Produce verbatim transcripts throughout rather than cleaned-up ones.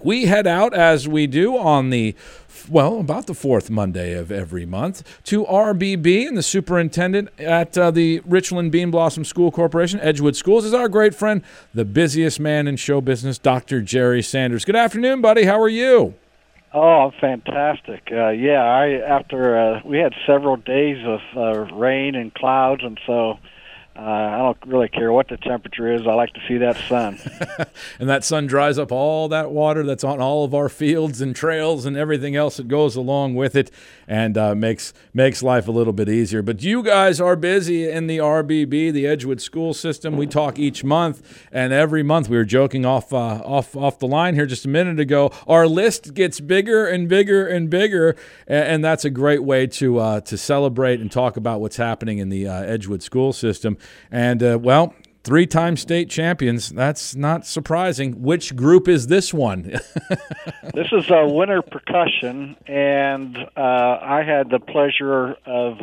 we head out, as we do on the, well, about the fourth Monday of every month, to R B B, and the superintendent at uh, the Richland Bean Blossom School Corporation, Edgewood Schools, is our great friend, the busiest man in show business, Doctor Jerry Sanders. Good afternoon, buddy. How are you? Oh, fantastic. Uh, yeah, I after uh, we had several days of uh, rain and clouds, and so uh, I don't really care what the temperature is. I like to see that sun. And that sun dries up all that water that's on all of our fields and trails and everything else that goes along with it, and uh, makes makes life a little bit easier. But you guys are busy in the R B B, the Edgewood School System. We talk each month, and every month we were joking off uh, off off the line here just a minute ago. Our list gets bigger and bigger and bigger, and, and that's a great way to uh, to celebrate and talk about what's happening in the uh, Edgewood School System. And uh, well. Three-time state champions. That's not surprising. Which group is this one? This is uh, Winter Percussion, and uh, I had the pleasure of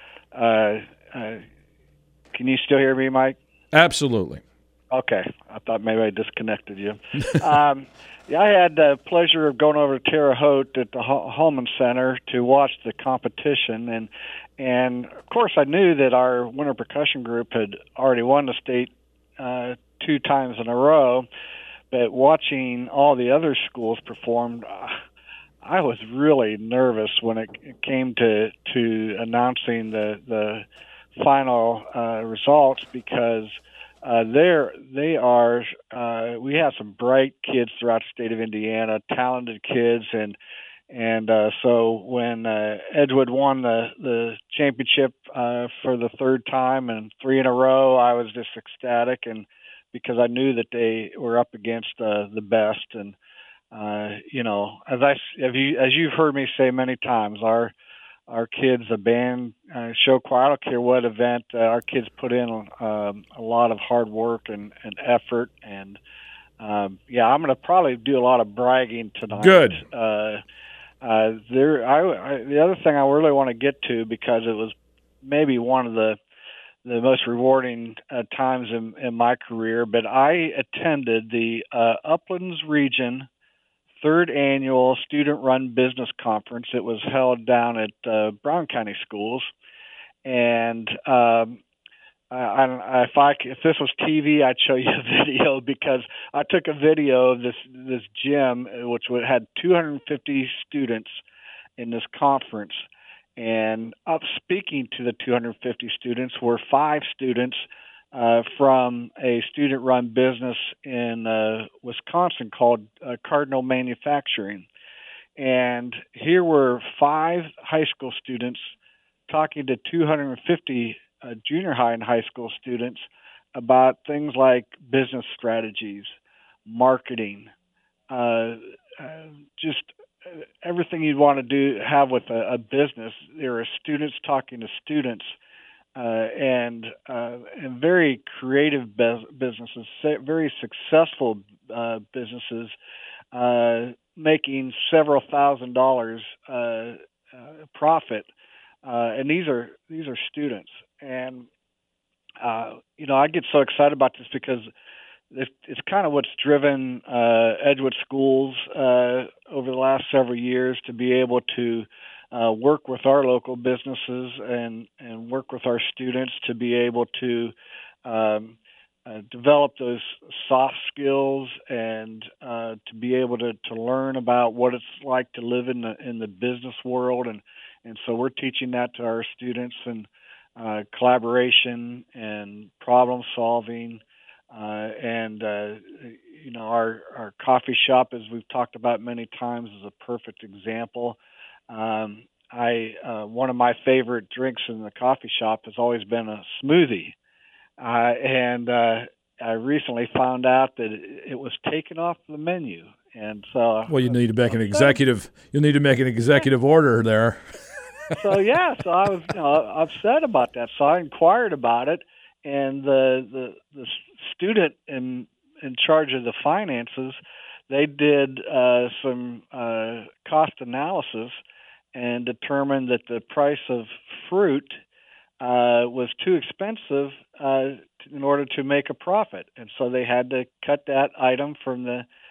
uh, uh, can you still hear me, Mike? Absolutely. Okay. I thought maybe I disconnected you. um, yeah, I had the pleasure of going over to Terre Haute at the Holman Center to watch the competition, and And, of course, I knew that our Winter Percussion group had already won the state uh, two times in a row, but watching all the other schools perform, uh, I was really nervous when it came to, to announcing the, the final uh, results because uh, they're, they are uh, we have some bright kids throughout the state of Indiana, talented kids, and And uh, so when uh, Edgewood won the, the championship uh, for the third time and three in a row, I was just ecstatic, and because I knew that they were up against uh, the best. And uh, you know, as I have you as you've heard me say many times, our our kids, the band, uh, show choir, I don't care what event, uh, our kids put in um, a lot of hard work and, and effort. And um, yeah, I'm going to probably do a lot of bragging tonight. Good. Uh, Uh, there, I, I, the other thing I really want to get to, because it was maybe one of the the most rewarding uh, times in, in my career, but I attended the uh, Uplands Region third annual student-run business conference. It was held down at uh, Brown County Schools, and um, I, I, if I if this was T V, I'd show you a video, because I took a video of this this gym, which had two hundred fifty students in this conference, and up speaking to the two hundred fifty students were five students uh, from a student-run business in uh, Wisconsin called uh, Cardinal Manufacturing, and here were five high school students talking to two hundred fifty Uh, junior high and high school students about things like business strategies, marketing, uh, uh, just everything you'd want to do have with a, a business. There are students talking to students, uh, and uh, and very creative be- businesses, very successful uh, businesses, uh, making several thousand dollars uh, uh, profit. Uh, and these are these are students, and uh, you know I get so excited about this because it's, it's kind of what's driven uh, Edgewood Schools uh, over the last several years to be able to uh, work with our local businesses and and work with our students to be able to um, uh, develop those soft skills and uh, to be able to, to learn about what it's like to live in the in the business world. and And so we're teaching that to our students, and uh, collaboration and problem solving. Uh, and, uh, you know, our, our coffee shop, as we've talked about many times, is a perfect example. Um, I uh, one of my favorite drinks in the coffee shop has always been a smoothie. Uh, and uh, I recently found out that it, it was taken off the menu. And so, well, you need to make an executive. You'll need to make an executive order there. So yeah, so I was you know, upset about that. So I inquired about it, and the the, the student in in charge of the finances, they did uh, some uh, cost analysis and determined that the price of fruit uh, was too expensive uh, in order to make a profit, and so they had to cut that item from the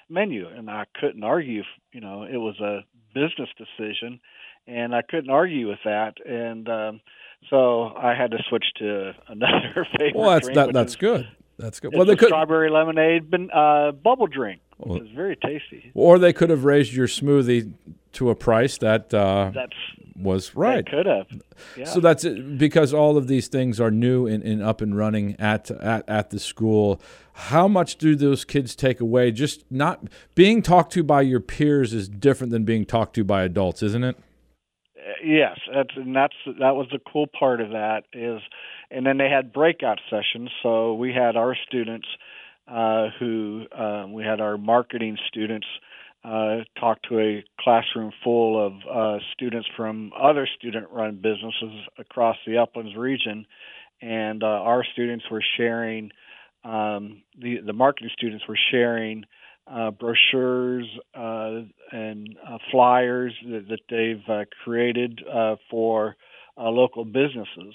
menu, and I couldn't argue. You know, it was a business decision, and I couldn't argue with that. And um, so I had to switch to another Well, favorite that's drink, that which that's is good. That's good. Well, it's they a could, strawberry lemonade ben- uh, bubble drink, which well, is very tasty. or they could have raised your smoothie to a price that uh, That's was They right. could have. Yeah. So that's it, because all of these things are new and, and up and running at, at at the school. How much do those kids take away? Just not being talked to by your peers is different than being talked to by adults, isn't it? Uh, Yes, that's and that's that was the cool part of that is, and then they had breakout sessions. So we had our students uh, who uh, we had our marketing students uh, talk to a classroom full of uh, students from other student-run businesses across the Uplands region, and uh, our students were sharing. Um, the the marketing students were sharing uh, brochures uh, and uh, flyers that, that they've uh, created uh, for uh, local businesses.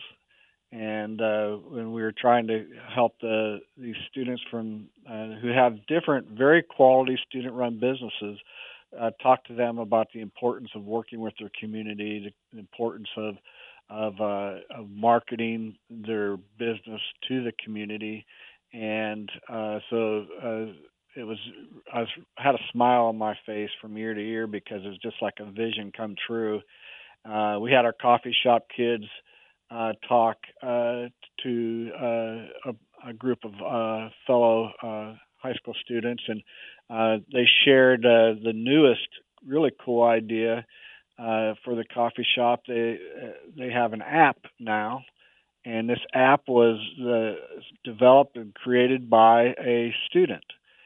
And uh, when we were trying to help the these students from uh, who have different, very quality student-run businesses, uh, talk to them about the importance of working with their community, the importance of of, uh, of marketing their business to the community, and uh, so uh, it was I was had a smile on my face from ear to ear because it was just like a vision come true. Uh, we had our coffee shop kids uh, talk uh, to uh, a, a group of uh, fellow uh, high school students, and uh, they shared uh, the newest, really cool idea uh, for the coffee shop. They uh, they have an app now, and this app was uh, developed and created by a student,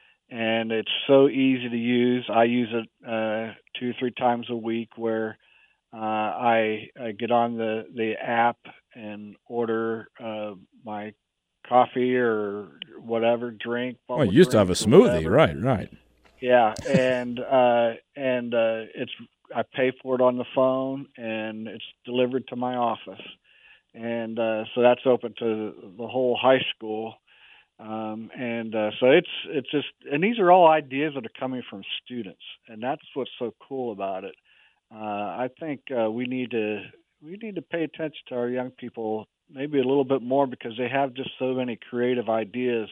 and it's so easy to use. I use it uh, two, three times a week, where uh, I, I get on the, the app and order uh, my coffee or whatever drink, Well, you bubble used to have drink a or smoothie, whatever. right? Right. Yeah, and uh, and uh, it's I pay for it on the phone, and it's delivered to my office, and uh, so that's open to the whole high school. Um, and uh, so it's it's just, and these are all ideas that are coming from students, and that's what's so cool about it. Uh, I think uh, we need to we need to pay attention to our young people maybe a little bit more because they have just so many creative ideas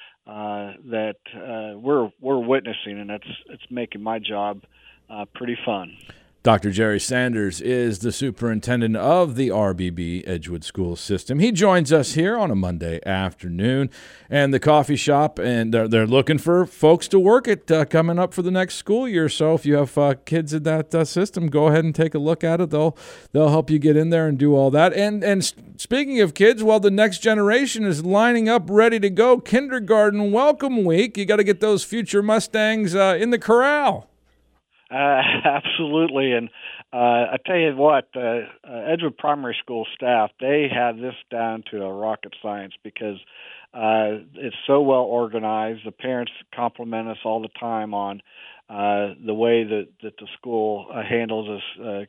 uh, that uh, we're we're witnessing, and it's it's making my job uh, pretty fun. Doctor Jerry Sanders is the superintendent of the R B B Edgewood School System. He joins us here on a Monday afternoon, and the coffee shop, and they're, they're looking for folks to work it uh, coming up for the next school year. So if you have uh, kids in that uh, system, go ahead and take a look at it. They'll they'll help you get in there and do all that. And and speaking of kids, well, the next generation is lining up, ready to go. Kindergarten welcome week. You got to get those future Mustangs uh, in the corral. Uh, absolutely, and uh, I tell you what, uh, uh, Edgewood Primary School staff, they have this down to a rocket science because uh, it's so well organized. The parents compliment us all the time on uh, the way that, that the school uh, handles this. Uh,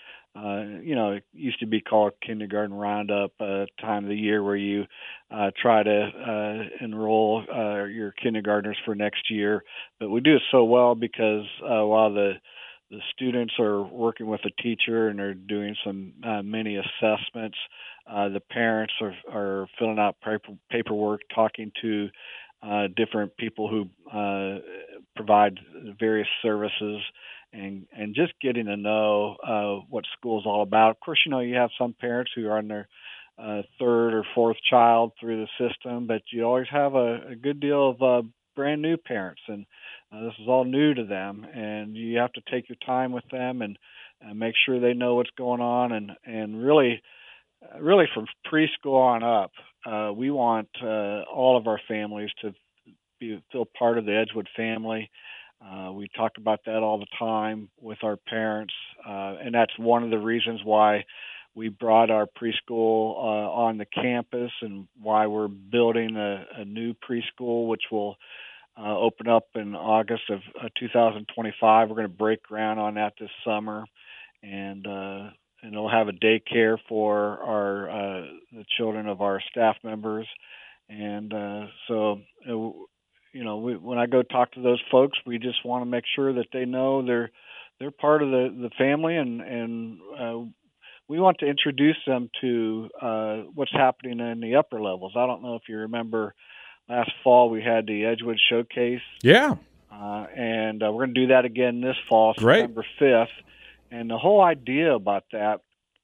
uh, you know, it used to be called kindergarten roundup, uh, time of the year where you uh, try to uh, enroll uh, your kindergartners for next year. But we do it so well because uh, while the the students are working with a teacher and are doing some uh, mini assessments, uh, the parents are are filling out paper, paperwork, talking to uh, different people who uh, provide various services, and and just getting to know uh, what school's all about. Of course, you know you have some parents who are on their uh, third or fourth child through the system, but you always have a, a good deal of uh, brand new parents, and uh, this is all new to them, and you have to take your time with them and, and make sure they know what's going on, and and really, really from preschool on up, uh, we want uh, all of our families to be feel part of the Edgewood family. Uh, we talk about that all the time with our parents, uh, and that's one of the reasons why we brought our preschool uh, on the campus and why we're building a, a new preschool, which will uh, open up in August of uh, two thousand twenty-five. We're going to break ground on that this summer, and uh, and it'll have a daycare for our uh, the children of our staff members, and uh, so. It, you know, we, when I go talk to those folks, we just want to make sure that they know they're they're part of the, the family, and and uh, we want to introduce them to uh, what's happening in the upper levels. I don't know if you remember last fall we had the Edgewood Showcase. Yeah. Uh, and uh, we're going to do that again this fall, Great. September fifth. And the whole idea about that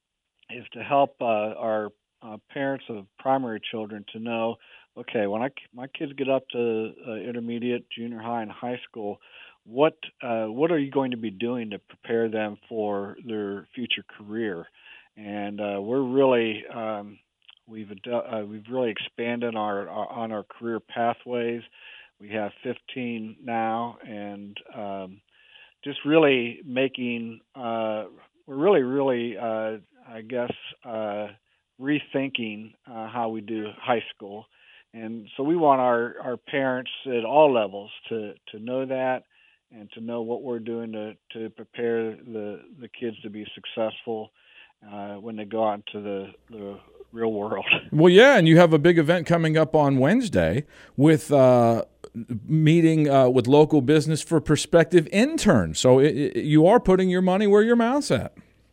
is to help uh, our uh, parents of primary children to know, okay, when I, my kids get up to uh, intermediate, junior high, and high school, what uh, what are you going to be doing to prepare them for their future career? And uh, we're really um, we've uh, we've really expanded our, our on our career pathways. We have fifteen now, and um, just really making uh, we're really really uh, I guess uh, rethinking uh, how we do high school. And so we want our, our parents at all levels to, to know that, and to know what we're doing to, to prepare the, the kids to be successful uh, when they go out into the, the real world. Well, yeah, and you have a big event coming up on Wednesday with uh, meeting uh, with local business for prospective interns. So it, it, you are putting your money where your mouth's at.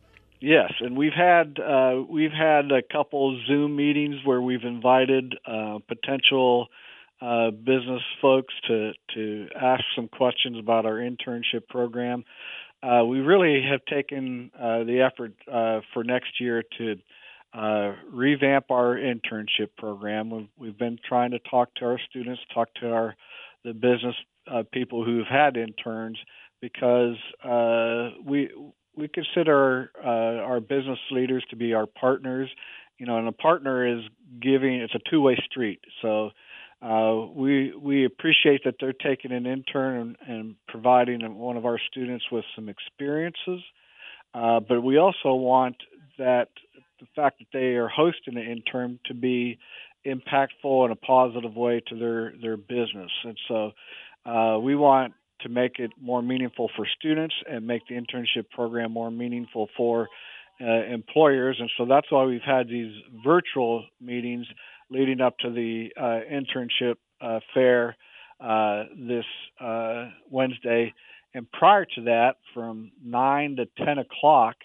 Yes, and we've had uh, we've had a couple Zoom meetings where we've invited uh, potential uh, business folks to to ask some questions about our internship program. Uh, we really have taken uh, the effort uh, for next year to uh, revamp our internship program. We've, we've been trying to talk to our students, talk to our the business uh, people who've had interns, because uh, we. We consider uh, our business leaders to be our partners, you know, and a partner is giving. It's a two-way street. So uh, we we appreciate that they're taking an intern and, and providing one of our students with some experiences, uh, but we also want that the fact that they are hosting an intern to be impactful in a positive way to their their business, and so uh, we want to make it more meaningful for students and make the internship program more meaningful for uh, employers. And so that's why we've had these virtual meetings leading up to the uh, internship uh, fair uh, this uh, Wednesday. And prior to that, from nine to ten o'clock,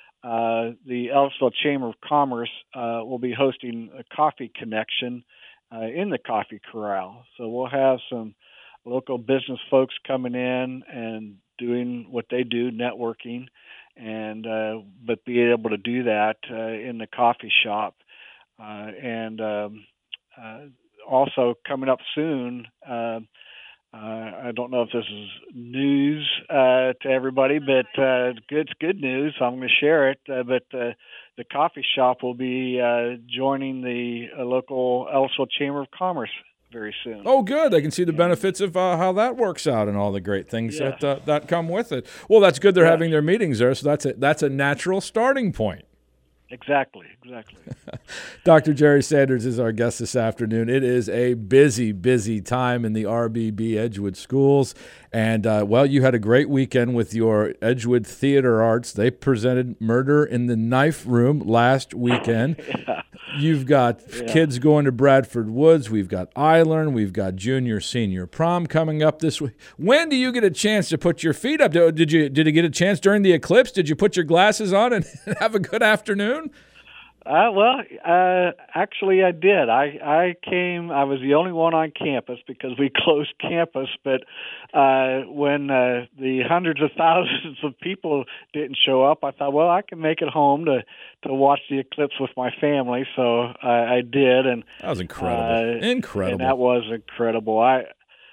uh, the Ellisville Chamber of Commerce uh, will be hosting a coffee connection uh, in the Coffee Corral. So we'll have some local business folks coming in and doing what they do, networking, and uh, but being able to do that uh, in the coffee shop. Uh, and um, uh, also coming up soon, uh, uh, I don't know if this is news uh, to everybody, but uh, good, it's good news, so I'm going to share it. Uh, but uh, the coffee shop will be uh, joining the uh, local Ellisville Chamber of Commerce very soon. Oh, good. I can see the benefits of uh, how that works out and all the great things yes. that uh, that come with it. Well, that's good they're yes. having their meetings there, so that's a, that's a natural starting point. Exactly, exactly. Doctor Jerry Sanders is our guest this afternoon. It is a busy, busy time in the R B B Edgewood schools. And, uh, well, you had a great weekend with your Edgewood Theater Arts. They presented Murder in the Knife Room last weekend. yeah. You've got yeah. kids going to Bradford Woods. We've got iLearn. We've got junior, senior prom coming up this week. When do you get a chance to put your feet up? Did you did you get a chance during the eclipse? Did you put your glasses on and have a good afternoon? Uh, well, uh, actually, I did. I, I came. I was the only one on campus because we closed campus. But uh, when uh, the hundreds of thousands of people didn't show up, I thought, well, I can make it home to, to watch the eclipse with my family. So I, I did, and that was incredible. Uh, incredible. And that was incredible. I.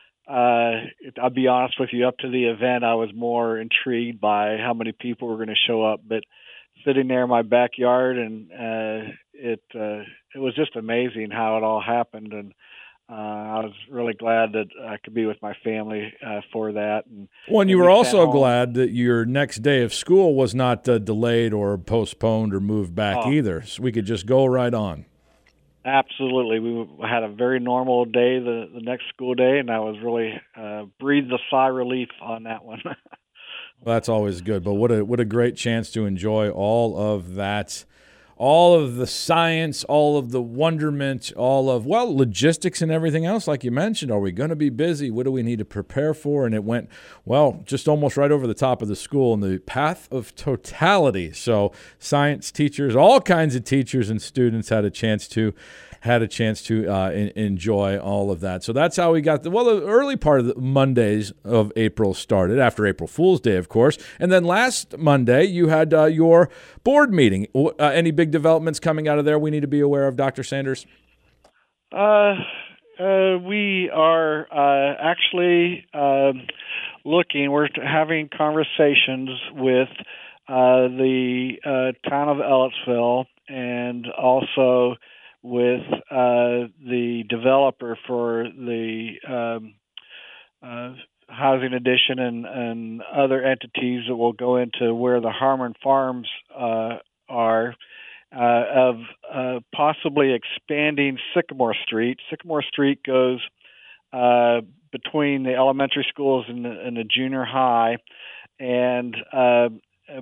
Uh, I'll be honest with you. Up to the event, I was more intrigued by how many people were going to show up, but sitting there in my backyard, and uh, it uh, it was just amazing how it all happened, and uh, I was really glad that I could be with my family uh, for that. And well, and you were also glad that your next day of school was not uh, delayed or postponed or moved back oh. either, so we could just go right on. Absolutely. We had a very normal day the, the next school day, and I was really uh, breathed a sigh of relief on that one. Well, that's always good, but what a what a great chance to enjoy all of that all of the science, all of the wonderment, all of, well, logistics and everything else, like you mentioned. Are we going to be busy? What do we need to prepare for? And it went, well, just almost right over the top of the school in the path of totality. So science teachers, all kinds of teachers and students had a chance to had a chance to uh, in, enjoy all of that. So that's how we got the, well, the early part of the Mondays of April started, after April Fool's Day, of course. And then last Monday, you had uh, your board meeting. Uh, any big developments coming out of there we need to be aware of, Doctor Sanders? Uh, uh, we are uh, actually uh, looking, we're having conversations with uh, the uh, town of Ellettsville and also with uh, the developer for the um, uh, housing addition and, and other entities that will go into where the Harmon Farms uh, are, uh, of uh, possibly expanding Sycamore Street. Sycamore Street goes uh, between the elementary schools and the, and the junior high, and uh,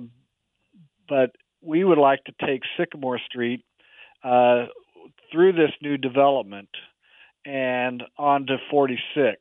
but we would like to take Sycamore Street uh, through this new development and onto forty-six,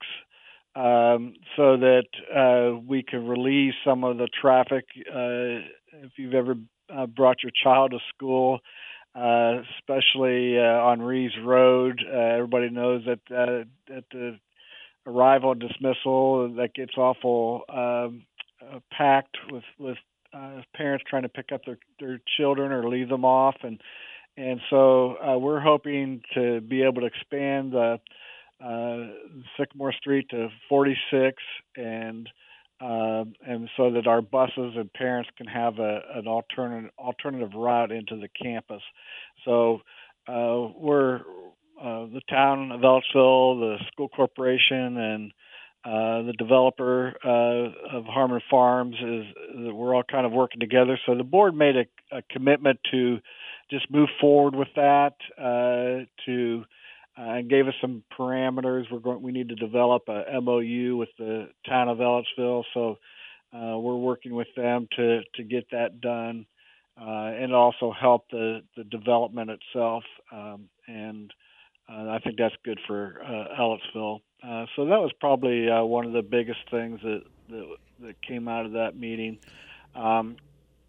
um, so that uh, we can release some of the traffic. Uh, if you've ever uh, brought your child to school, uh, especially uh, on Reeves Road, uh, everybody knows that uh, at the arrival and dismissal, that gets awful um, uh, packed with with uh, parents trying to pick up their, their children or leave them off, and And so uh, we're hoping to be able to expand uh, uh, Sycamore Street to forty-six, and uh, and so that our buses and parents can have a, an alternative alternative route into the campus. So uh, we're uh, the town of Ellettsville, the school corporation, and uh, the developer uh, of Harmon Farms is that we're all kind of working together. So the board made a, a commitment to just move forward with that, uh, to uh, and gave us some parameters. We're going. We need to develop a M O U with the town of Ellettsville, so uh, we're working with them to to get that done, uh, and also help the the development itself. Um, and uh, I think that's good for uh, Ellettsville. Uh, so that was probably uh, one of the biggest things that that, that came out of that meeting. Um,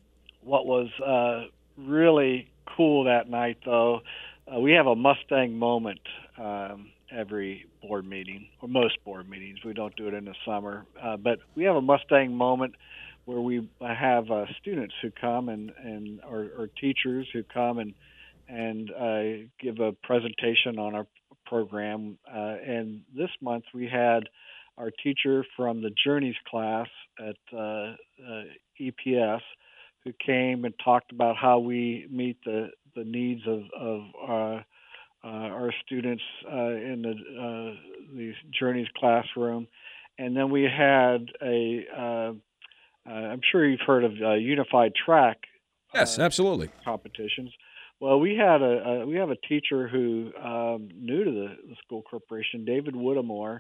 what was uh, really cool that night, though, uh, we have a Mustang moment um, every board meeting, or most board meetings. We don't do it in the summer, uh, but we have a Mustang moment where we have uh, students who come and, and or, or teachers who come and and uh, give a presentation on our program. Uh, and this month we had our teacher from the Journeys class at uh, uh, E P S, who came and talked about how we meet the, the needs of, of uh, uh, our students uh, in the uh, the Journeys classroom. And then we had a, uh, uh, I'm sure you've heard of uh, Unified Track. Yes, uh, absolutely. Competitions. Well, we had a, a we have a teacher who um, new to the, the school corporation, David Whittemore,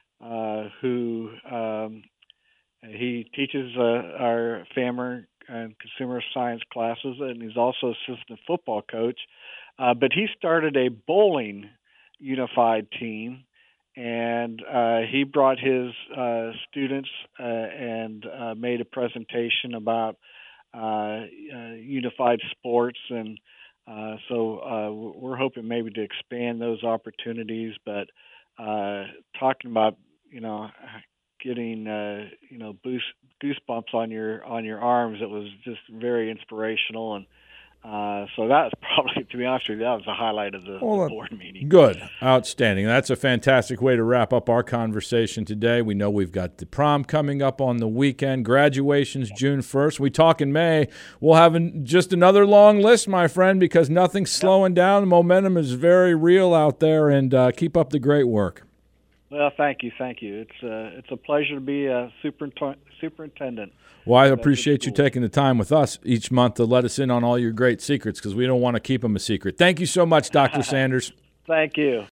uh, who um, he teaches uh, our family and consumer science classes, and he's also assistant football coach. Uh, but he started a bowling unified team, and uh, he brought his uh, students uh, and uh, made a presentation about uh, uh, unified sports. And uh, so uh, we're hoping maybe to expand those opportunities. But uh, talking about, you know, getting uh, you know boost, goosebumps on your on your arms, it was just very inspirational. And uh, so that was probably, to be honest with you, that was the highlight of the, well, the board meeting. Good. Outstanding. That's a fantastic way to wrap up our conversation today. We know we've got the prom coming up on the weekend. Graduation's June first. We talk in May. We'll have an, just another long list, my friend, because nothing's slowing down. The momentum is very real out there, and uh, keep up the great work. Well, thank you, thank you. It's uh, it's a pleasure to be a superint- superintendent. Well, I appreciate you taking the time with us each month to let us in on all your great secrets, because we don't want to keep them a secret. Thank you so much, Doctor Sanders. Thank you.